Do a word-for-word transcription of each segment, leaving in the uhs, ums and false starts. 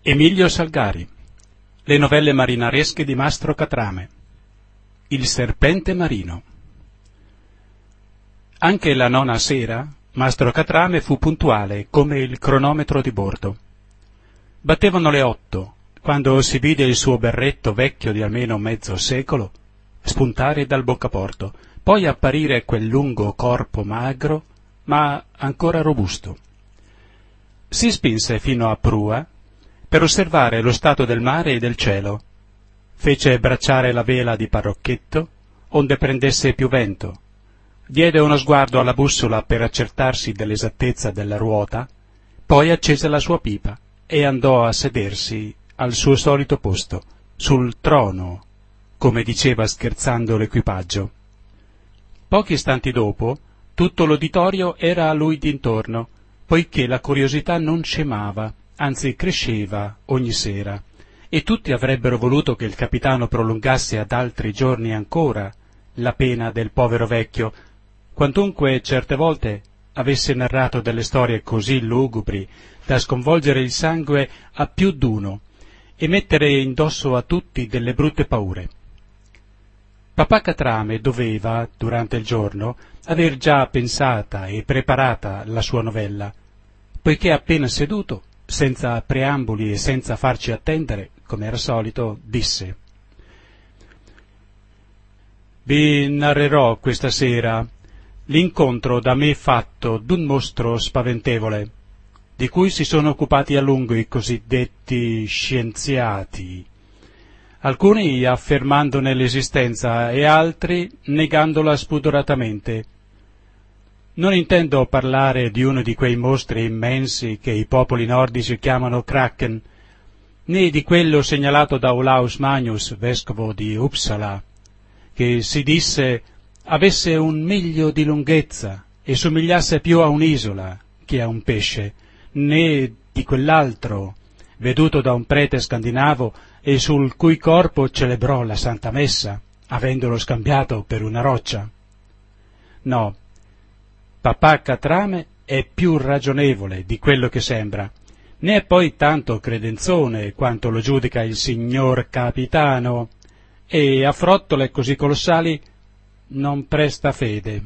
Emilio Salgari. Le novelle marinaresche di Mastro Catrame. Il serpente marino. Anche la nona sera Mastro Catrame fu puntuale come il cronometro di bordo. Battevano le otto quando si vide il suo berretto vecchio di almeno mezzo secolo spuntare dal boccaporto, poi apparire quel lungo corpo magro ma ancora robusto. Si spinse fino a prua per osservare lo stato del mare e del cielo. Fece bracciare la vela di parrocchetto, onde prendesse più vento. Diede uno sguardo alla bussola per accertarsi dell'esattezza della ruota, poi accese la sua pipa e andò a sedersi al suo solito posto, sul trono, come diceva scherzando l'equipaggio. Pochi istanti dopo, tutto l'uditorio era a lui d'intorno, poiché la curiosità non scemava, anzi cresceva ogni sera, e tutti avrebbero voluto che il capitano prolungasse ad altri giorni ancora la pena del povero vecchio, quantunque certe volte avesse narrato delle storie così lugubri da sconvolgere il sangue a più d'uno e mettere indosso a tutti delle brutte paure. Papà Catrame doveva, durante il giorno, aver già pensata e preparata la sua novella, poiché appena seduto, senza preamboli e senza farci attendere, come era solito, disse: «Vi narrerò questa sera l'incontro da me fatto d'un mostro spaventevole, di cui si sono occupati a lungo i cosiddetti scienziati, alcuni affermandone l'esistenza e altri negandola spudoratamente. Non intendo parlare di uno di quei mostri immensi che i popoli nordici chiamano Kraken, né di quello segnalato da Olaus Magnus, vescovo di Uppsala, che si disse avesse un miglio di lunghezza e somigliasse più a un'isola che a un pesce, né di quell'altro, veduto da un prete scandinavo e sul cui corpo celebrò la Santa Messa, avendolo scambiato per una roccia. No, Papà Catrame è più ragionevole di quello che sembra, né è poi tanto credenzone quanto lo giudica il signor capitano, e a frottole così colossali non presta fede.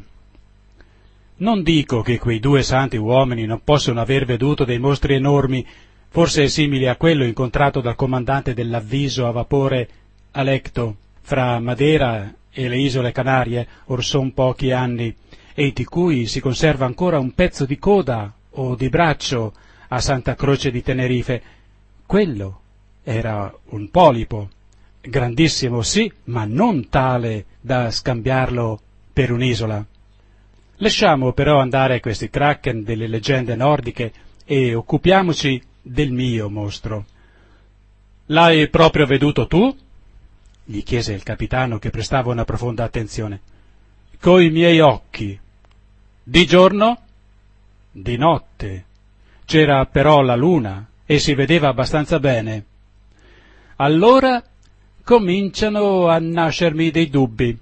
Non dico che quei due santi uomini non possono aver veduto dei mostri enormi, forse simili a quello incontrato dal comandante dell'avviso a vapore Alecto, fra Madeira e le isole Canarie, or son pochi anni, e di cui si conserva ancora un pezzo di coda o di braccio a Santa Croce di Tenerife. Quello era un polipo, grandissimo sì, ma non tale da scambiarlo per un'isola. Lasciamo però andare questi kraken delle leggende nordiche e occupiamoci del mio mostro. L'hai proprio veduto tu? Gli chiese il capitano, che prestava una profonda attenzione. Coi miei occhi. Di giorno? Di notte. C'era però la luna e si vedeva abbastanza bene. Allora cominciano a nascermi dei dubbi.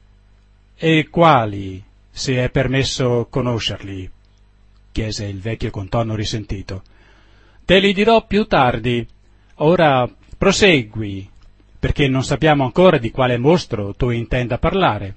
E quali, se è permesso conoscerli? Chiese il vecchio con tono risentito. Te li dirò più tardi. Ora prosegui, perché non sappiamo ancora di quale mostro tu intenda parlare.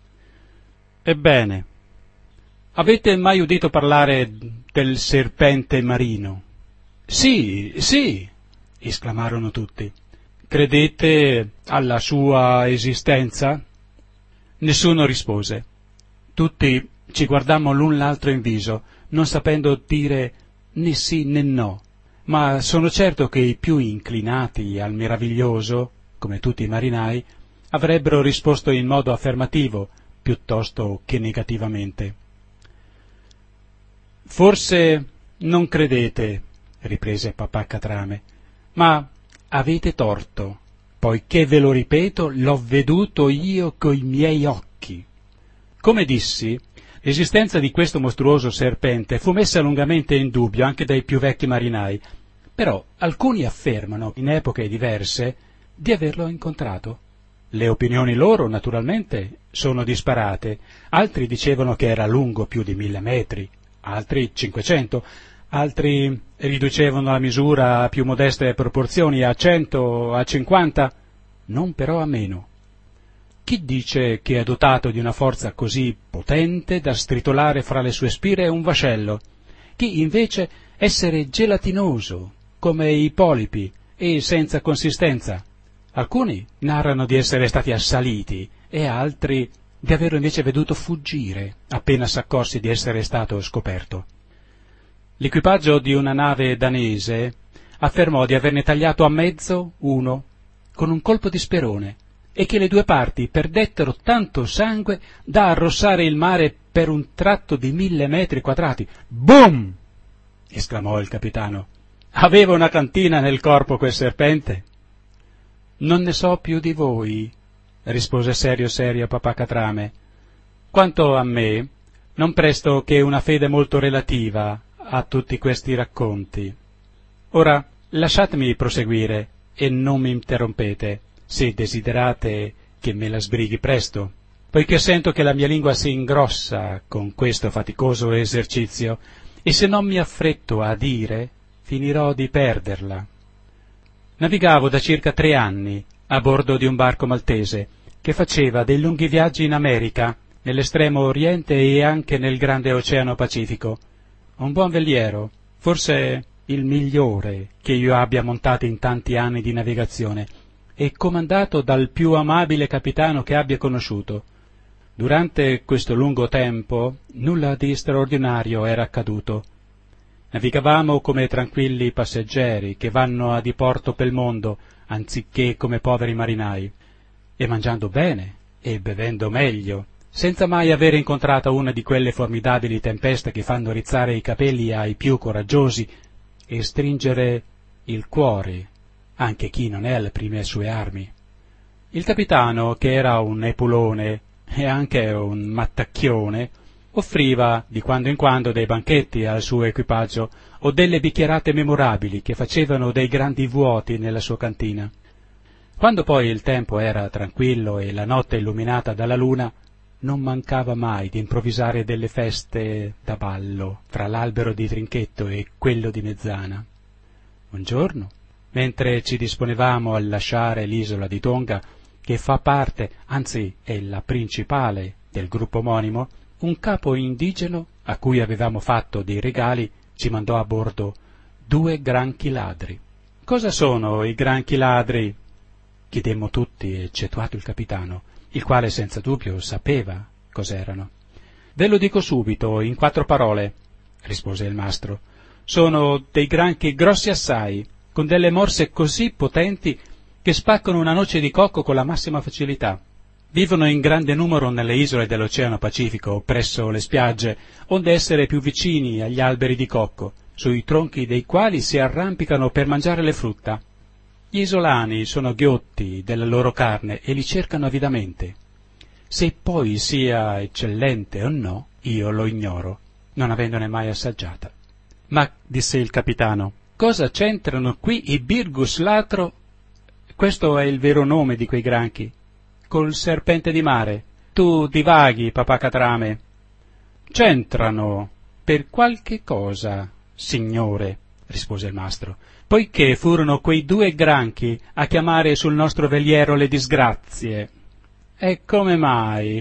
Ebbene, avete mai udito parlare del serpente marino? Sì, sì, esclamarono tutti. Credete alla sua esistenza? Nessuno rispose. Tutti ci guardammo l'un l'altro in viso, non sapendo dire né sì né no, ma sono certo che i più inclinati al meraviglioso, come tutti i marinai, avrebbero risposto in modo affermativo piuttosto che negativamente. Forse non credete, riprese Papà Catrame, ma avete torto, poiché ve lo ripeto, l'ho veduto io coi miei occhi. Come dissi, l'esistenza di questo mostruoso serpente fu messa lungamente in dubbio anche dai più vecchi marinai, però alcuni affermano, in epoche diverse, di averlo incontrato. Le opinioni loro, naturalmente, sono disparate. Altri dicevano che era lungo più di mille metri, altri cinquecento, altri riducevano la misura a più modeste proporzioni, a cento, a cinquanta, non però a meno. Chi dice che è dotato di una forza così potente da stritolare fra le sue spire un vascello? Chi invece essere gelatinoso, come i polipi, e senza consistenza? Alcuni narrano di essere stati assaliti e altri di averlo invece veduto fuggire appena s'accorse di essere stato scoperto. L'equipaggio di una nave danese affermò di averne tagliato a mezzo uno con un colpo di sperone e che le due parti perdettero tanto sangue da arrossare il mare per un tratto di mille metri quadrati. Boom! Esclamò il capitano. Aveva una cantina nel corpo quel serpente? Non ne so più di voi, rispose serio serio papà Catrame. Quanto a me, non presto che una fede molto relativa a tutti questi racconti. Ora lasciatemi proseguire e non mi interrompete, se desiderate che me la sbrighi presto, poiché sento che la mia lingua si ingrossa con questo faticoso esercizio, e se non mi affretto a dire, finirò di perderla. Navigavo da circa tre anni a bordo di un barco maltese, che faceva dei lunghi viaggi in America, nell'estremo oriente e anche nel grande oceano Pacifico. Un buon veliero, forse il migliore che io abbia montato in tanti anni di navigazione, e comandato dal più amabile capitano che abbia conosciuto. Durante questo lungo tempo nulla di straordinario era accaduto. Navigavamo come tranquilli passeggeri che vanno a diporto pel mondo, anziché come poveri marinai, e mangiando bene e bevendo meglio, senza mai avere incontrato una di quelle formidabili tempeste che fanno rizzare i capelli ai più coraggiosi e stringere il cuore anche chi non è alle prime sue armi. Il capitano, che era un epulone e anche un mattacchione, offriva di quando in quando dei banchetti al suo equipaggio o delle bicchierate memorabili che facevano dei grandi vuoti nella sua cantina. Quando poi il tempo era tranquillo e la notte illuminata dalla luna, non mancava mai di improvvisare delle feste da ballo fra l'albero di Trinchetto e quello di Mezzana. Un giorno, mentre ci disponevamo a lasciare l'isola di Tonga, che fa parte, anzi è la principale del gruppo omonimo, un capo indigeno, a cui avevamo fatto dei regali, ci mandò a bordo due granchi ladri. «Cosa sono i granchi ladri?» chiedemmo tutti, eccettuato il capitano, il quale senza dubbio sapeva cos'erano. «Ve lo dico subito, in quattro parole», rispose il mastro. «Sono dei granchi grossi assai, con delle morse così potenti che spaccano una noce di cocco con la massima facilità. Vivono in grande numero nelle isole dell'Oceano Pacifico, presso le spiagge, onde essere più vicini agli alberi di cocco, sui tronchi dei quali si arrampicano per mangiare le frutta. Gli isolani sono ghiotti della loro carne e li cercano avidamente. Se poi sia eccellente o no, io lo ignoro, non avendone mai assaggiata». «Ma», disse il capitano, «cosa c'entrano qui i Birgus latro?» «Questo è il vero nome di quei granchi, col serpente di mare. Tu divaghi, papà Catrame». «C'entrano per qualche cosa, signore», rispose il mastro, «poiché furono quei due granchi a chiamare sul nostro veliero le disgrazie». «E come mai?»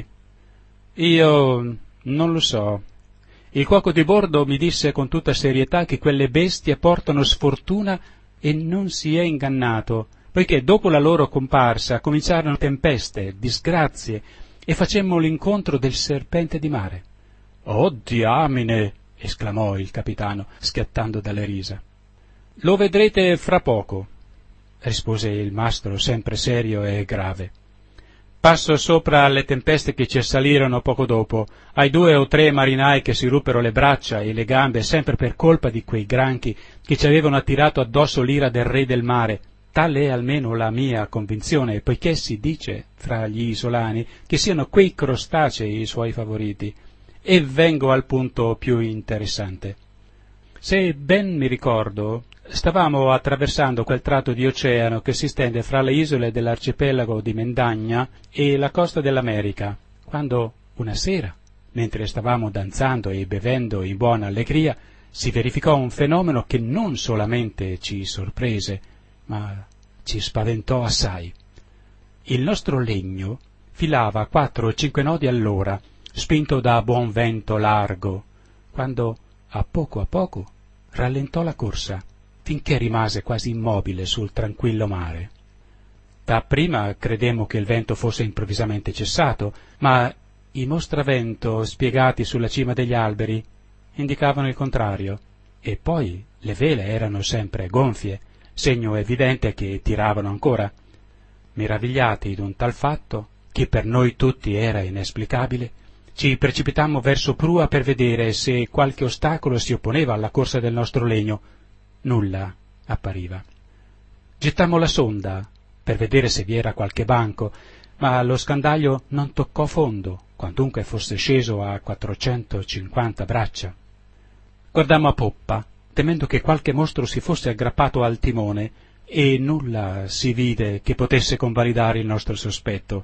«Io non lo so. Il cuoco di bordo mi disse con tutta serietà che quelle bestie portano sfortuna e non si è ingannato, poiché dopo la loro comparsa cominciarono tempeste, disgrazie, e facemmo l'incontro del serpente di mare». «Oh, diamine!» esclamò il capitano, schiattando dalle risa. «Lo vedrete fra poco», rispose il mastro, sempre serio e grave. «Passo sopra alle tempeste che ci assalirono poco dopo, ai due o tre marinai che si ruppero le braccia e le gambe sempre per colpa di quei granchi che ci avevano attirato addosso l'ira del re del mare. Tale è almeno la mia convinzione, poiché si dice fra gli isolani che siano quei crostacei i suoi favoriti. E vengo al punto più interessante. Se ben mi ricordo, stavamo attraversando quel tratto di oceano che si stende fra le isole dell'arcipelago di Mendagna e la costa dell'America, quando una sera, mentre stavamo danzando e bevendo in buona allegria, si verificò un fenomeno che non solamente ci sorprese, ma ci spaventò assai. Il nostro legno filava quattro o cinque nodi all'ora, spinto da buon vento largo, quando a poco a poco rallentò la corsa, finché rimase quasi immobile sul tranquillo mare. Dapprima credemmo che il vento fosse improvvisamente cessato, ma i mostravento spiegati sulla cima degli alberi indicavano il contrario, e poi le vele erano sempre gonfie, segno evidente che tiravano ancora. Meravigliati d'un tal fatto, che per noi tutti era inesplicabile, ci precipitammo verso prua per vedere se qualche ostacolo si opponeva alla corsa del nostro legno. Nulla appariva. Gettammo la sonda per vedere se vi era qualche banco, ma lo scandaglio non toccò fondo, quantunque fosse sceso a quattrocentocinquanta braccia. Guardammo a poppa, temendo che qualche mostro si fosse aggrappato al timone, e nulla si vide che potesse convalidare il nostro sospetto.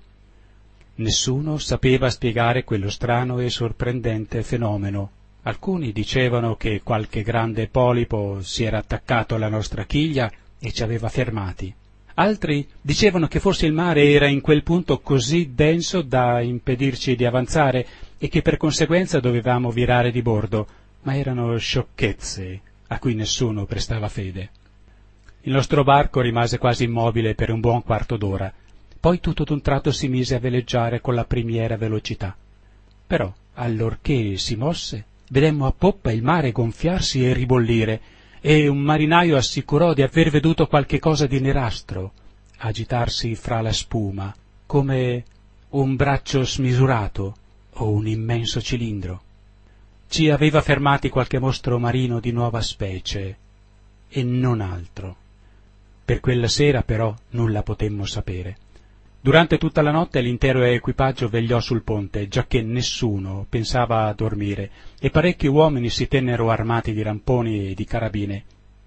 Nessuno sapeva spiegare quello strano e sorprendente fenomeno. Alcuni dicevano che qualche grande polipo si era attaccato alla nostra chiglia e ci aveva fermati. Altri dicevano che forse il mare era in quel punto così denso da impedirci di avanzare e che per conseguenza dovevamo virare di bordo, ma erano sciocchezze a cui nessuno prestava fede. Il nostro barco rimase quasi immobile per un buon quarto d'ora, poi tutto d'un tratto si mise a veleggiare con la primiera velocità. Però, allorché si mosse, vedemmo a poppa il mare gonfiarsi e ribollire, e un marinaio assicurò di aver veduto qualche cosa di nerastro agitarsi fra la spuma, come un braccio smisurato o un immenso cilindro. Ci aveva fermati qualche mostro marino di nuova specie, e non altro. Per quella sera, però, nulla potemmo sapere. Durante tutta la notte l'intero equipaggio vegliò sul ponte, giacché nessuno pensava a dormire, e parecchi uomini si tennero armati di ramponi e di carabine.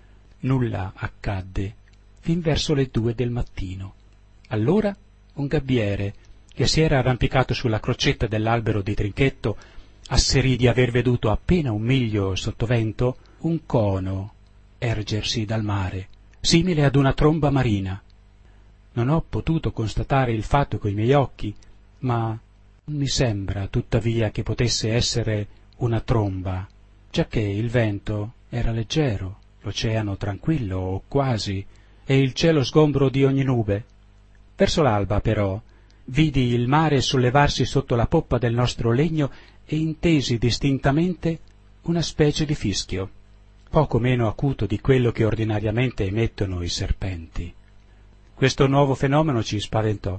Nulla accadde fin verso le due del mattino. Allora un gabbiere, che si era arrampicato sulla crocetta dell'albero di Trinchetto, asserì di aver veduto appena un miglio sottovento un cono ergersi dal mare, simile ad una tromba marina. Non ho potuto constatare il fatto coi miei occhi, ma non mi sembra tuttavia che potesse essere una tromba, giacché il vento era leggero, l'oceano tranquillo o quasi, e il cielo sgombro di ogni nube. Verso l'alba, però, vidi il mare sollevarsi sotto la poppa del nostro legno e intesi distintamente una specie di fischio, poco meno acuto di quello che ordinariamente emettono i serpenti. Questo nuovo fenomeno ci spaventò,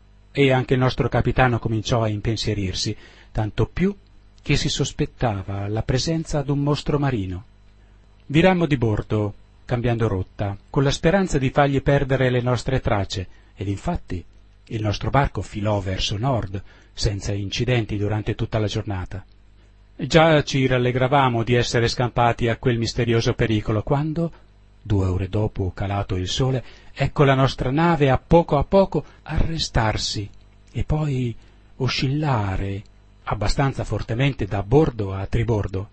e anche il nostro capitano cominciò a impensierirsi, tanto più che si sospettava la presenza d'un mostro marino. Virammo di bordo, cambiando rotta, con la speranza di fargli perdere le nostre tracce, ed infatti il nostro barco filò verso nord, senza incidenti durante tutta la giornata. Già ci rallegravamo di essere scampati a quel misterioso pericolo, quando, due ore dopo calato il sole, ecco la nostra nave a poco a poco arrestarsi e poi oscillare abbastanza fortemente da bordo a tribordo.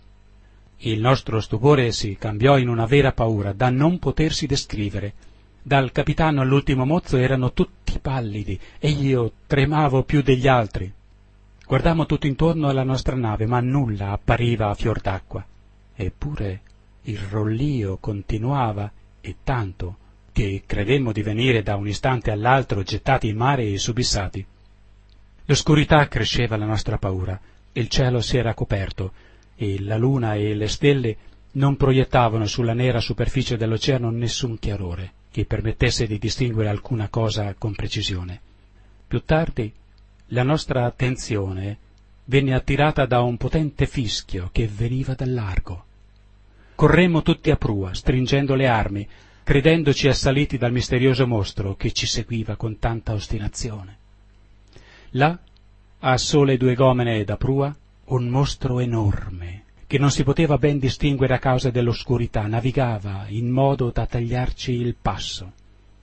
Il nostro stupore si cambiò in una vera paura da non potersi descrivere. Dal capitano all'ultimo mozzo erano tutti pallidi e io tremavo più degli altri. Guardammo tutto intorno alla nostra nave, ma nulla appariva a fior d'acqua. Eppure il rollio continuava, e tanto che credemmo di venire da un istante all'altro gettati in mare e subissati. L'oscurità cresceva la nostra paura, il cielo si era coperto, e la luna e le stelle non proiettavano sulla nera superficie dell'oceano nessun chiarore che permettesse di distinguere alcuna cosa con precisione. Più tardi la nostra attenzione venne attirata da un potente fischio che veniva dal largo. Corremmo tutti a prua, stringendo le armi, credendoci assaliti dal misterioso mostro che ci seguiva con tanta ostinazione. Là, a sole due gomene da prua, un mostro enorme, che non si poteva ben distinguere a causa dell'oscurità, navigava in modo da tagliarci il passo,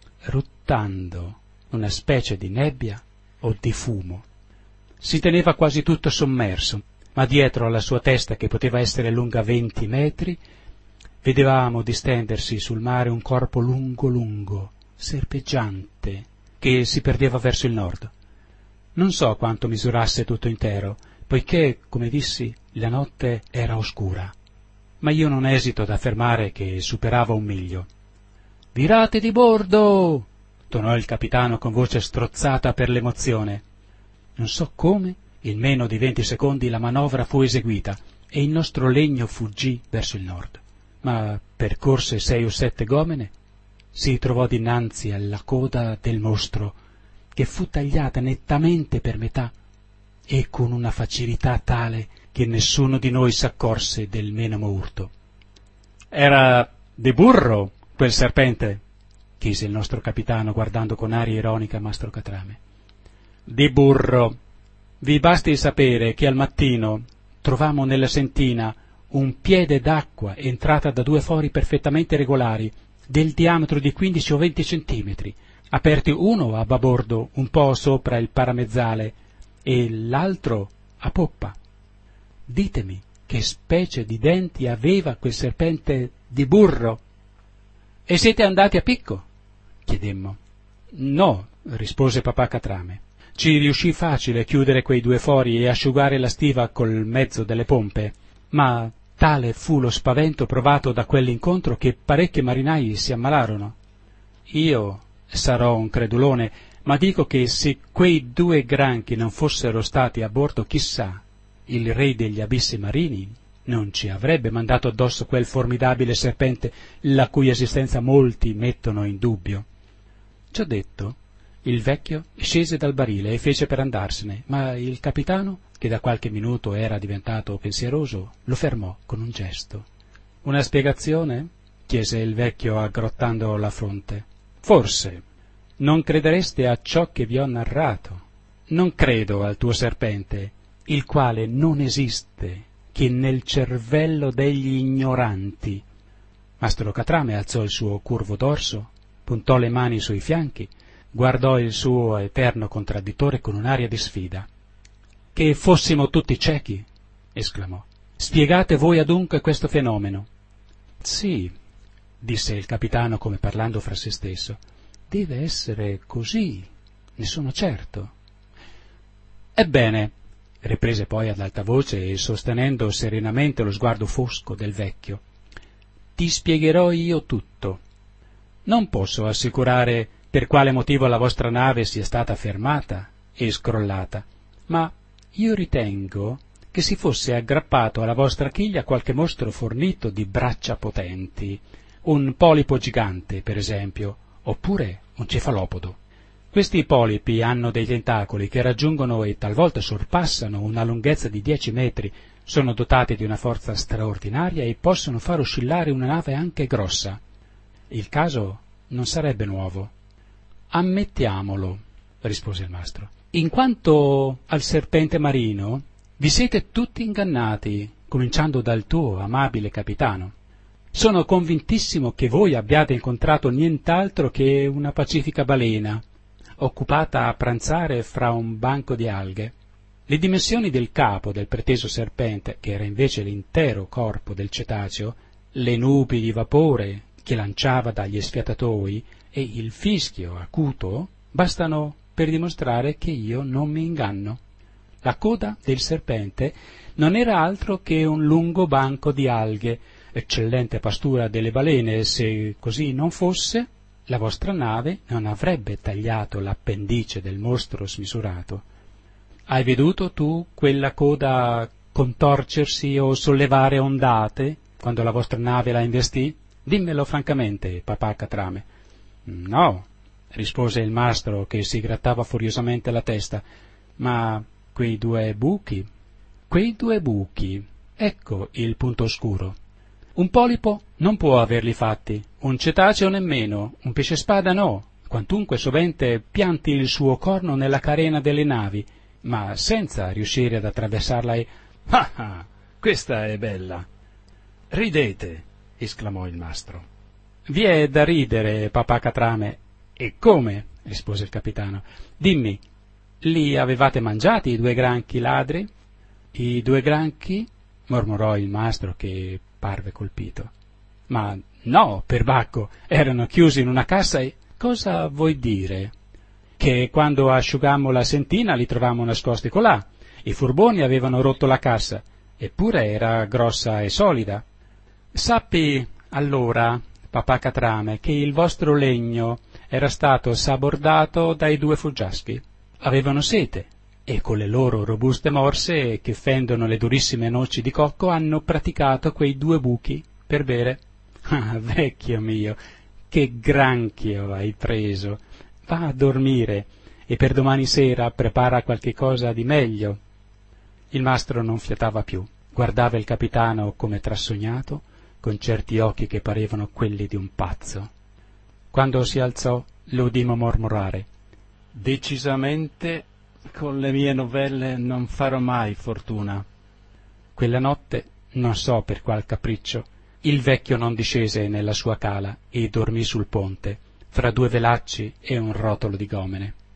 ruttando una specie di nebbia o di fumo. Si teneva quasi tutto sommerso, ma dietro alla sua testa, che poteva essere lunga venti metri, vedevamo distendersi sul mare un corpo lungo lungo, serpeggiante, che si perdeva verso il nord. Non so quanto misurasse tutto intero, poiché, come dissi, la notte era oscura, ma io non esito ad affermare che superava un miglio. «Virate di bordo!» tonò il capitano con voce strozzata per l'emozione. Non so come, in meno di venti secondi la manovra fu eseguita e il nostro legno fuggì verso il nord, ma percorse sei o sette gomene, si trovò dinanzi alla coda del mostro, che fu tagliata nettamente per metà e con una facilità tale che nessuno di noi s'accorse del minimo urto. «Era di burro quel serpente?» chiese il nostro capitano, guardando con aria ironica Mastro Catrame. «Di burro. Vi basti sapere che al mattino trovammo nella sentina un piede d'acqua entrata da due fori perfettamente regolari, del diametro di quindici o venti centimetri, aperti uno a babordo un po' sopra il paramezzale e l'altro a poppa. Ditemi che specie di denti aveva quel serpente di burro?» «E siete andati a picco?» chiedemmo. «No», rispose papà Catrame. «Ci riuscì facile chiudere quei due fori e asciugare la stiva col mezzo delle pompe, ma tale fu lo spavento provato da quell'incontro che parecchi marinai si ammalarono. Io sarò un credulone, ma dico che se quei due granchi non fossero stati a bordo, chissà, il re degli abissi marini non ci avrebbe mandato addosso quel formidabile serpente la cui esistenza molti mettono in dubbio». Ciò detto, il vecchio scese dal barile e fece per andarsene, ma il capitano, che da qualche minuto era diventato pensieroso, lo fermò con un gesto. «Una spiegazione?» chiese il vecchio aggrottando la fronte. «Forse. Non credereste a ciò che vi ho narrato. Non credo al tuo serpente, il quale non esiste che nel cervello degli ignoranti». Mastro Catrame alzò il suo curvo dorso, puntò le mani sui fianchi, guardò il suo eterno contraddittore con un'aria di sfida. «Che fossimo tutti ciechi!» esclamò. «Spiegate voi adunque questo fenomeno». «Sì», disse il capitano come parlando fra se stesso, «deve essere così, ne sono certo». «Ebbene», riprese poi ad alta voce e sostenendo serenamente lo sguardo fosco del vecchio, «ti spiegherò io tutto. Non posso assicurare per quale motivo la vostra nave sia stata fermata e scrollata, ma io ritengo che si fosse aggrappato alla vostra chiglia qualche mostro fornito di braccia potenti, un polipo gigante, per esempio, oppure un cefalopodo. Questi polipi hanno dei tentacoli che raggiungono e talvolta sorpassano una lunghezza di dieci metri, sono dotati di una forza straordinaria e possono far oscillare una nave anche grossa. Il caso non sarebbe nuovo». «Ammettiamolo», rispose il mastro. «In quanto al serpente marino, vi siete tutti ingannati, cominciando dal tuo amabile capitano. Sono convintissimo che voi abbiate incontrato nient'altro che una pacifica balena, occupata a pranzare fra un banco di alghe. Le dimensioni del capo del preteso serpente, che era invece l'intero corpo del cetaceo, le nubi di vapore che lanciava dagli sfiatatoi e il fischio acuto bastano per dimostrare che io non mi inganno. La coda del serpente non era altro che un lungo banco di alghe, eccellente pastura delle balene, e se così non fosse, la vostra nave non avrebbe tagliato l'appendice del mostro smisurato. Hai veduto tu quella coda contorcersi o sollevare ondate quando la vostra nave la investì? Dimmelo francamente, papà Catrame». «No», rispose il mastro, che si grattava furiosamente la testa, «ma quei due buchi, quei due buchi, ecco il punto oscuro. Un polipo non può averli fatti, un cetaceo nemmeno, un pesce spada no, quantunque sovente pianti il suo corno nella carena delle navi, ma senza riuscire ad attraversarla e...» «Ah ah, questa è bella!» «Ridete!» esclamò il mastro. «Vi è da ridere, papà Catrame». «E come?» rispose il capitano. «Dimmi, li avevate mangiati i due granchi ladri?» I due granchi? Mormorò il mastro, che parve colpito. Ma no, perbacco, erano chiusi in una cassa e... Cosa vuoi dire? Che quando asciugammo la sentina li trovammo nascosti colà. I furboni avevano rotto la cassa, eppure era grossa e solida. Sappi allora, papà Catrame, che il vostro legno era stato sabordato dai due fuggiaschi. Avevano sete e con le loro robuste morse che fendono le durissime noci di cocco hanno praticato quei due buchi per bere. Ah, vecchio mio, che granchio hai preso! Va a dormire e per domani sera prepara qualche cosa di meglio. Il mastro non fiatava più, guardava il capitano come trassognato, con certi occhi che parevano quelli di un pazzo. Quando si alzò lo udimmo mormorare: «Decisamente con le mie novelle non farò mai fortuna». Quella notte, non so per qual capriccio, il vecchio non discese nella sua cala e dormì sul ponte, fra due velacci e un rotolo di gomene.